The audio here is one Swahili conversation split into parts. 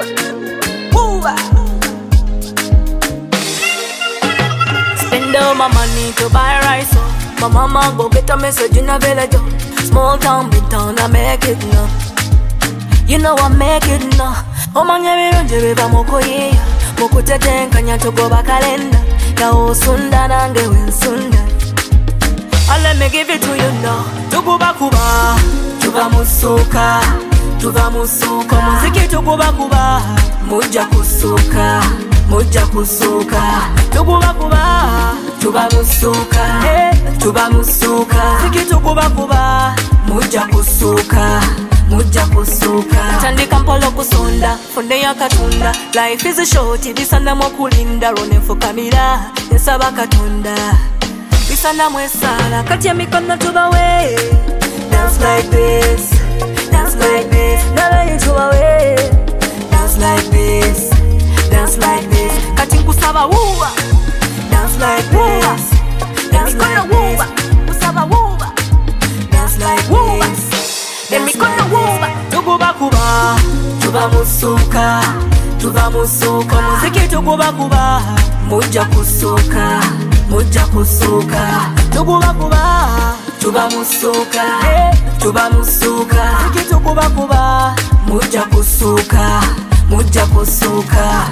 Spend all my money to buy rice. My mama go get a message in a village. Small town, big town, I make it now. You know I make it now. Omanya birungi biva mukuyiya mukutetenkanya tugoba kalenda yaosunda nange wensunda. Let me give it to you now. Tukuba kuba, tuva musuka, tuva musuka. Muziki tukuba kuba, muja kusuka, muja kusuka. Tukuba kuba, tuva musuka, tuva musuka. Muziki tukuba kuba, muja kusuka, muja kusuka. Tandika mpolo kusonda, funde ya katunda. Life is a short, bisanda mwakulinda. Rone fukamira, yesaba katunda. Bisanda mwesala, kati ya mikono tubawe. Dance like this, dance like this. Nala you tubawe. Dance like this, dance like this. Kati nkusaba wuwa. Dance like this, dance like this. Kusaba wuwa. Dance like this, dance like this. Tukuba kuba, tuba musuka, tuba musuka. Muziki tukuba kuba, muja kusuka, muja kusuka. Tukuba kuba, tuba musuka, tuba musuka. Muziki tukuba kuba, muja kusuka, muja kusuka.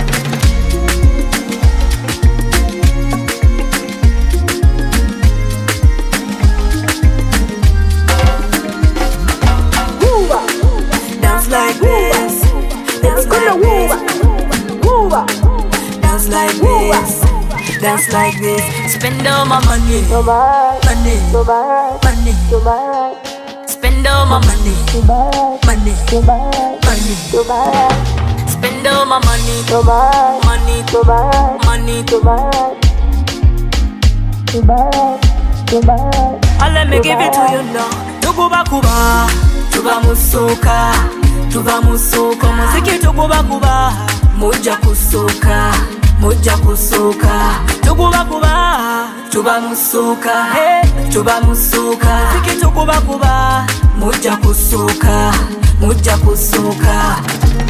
Dance like this, dance like this. Dance like this, dance like this. Spend all my money, money, money. Spend all my money, money, money. Spend all my money, money, money. Let me give it to you now. Tukuba kuba, tuba musuka, tuba musuka. Muziki tukuba kuba, muja kusuka, muja kusuka. Tukuba kuba, tuba musuka, tuba musuka. Muziki tukuba kuba, muja kusuka, muja kusuka.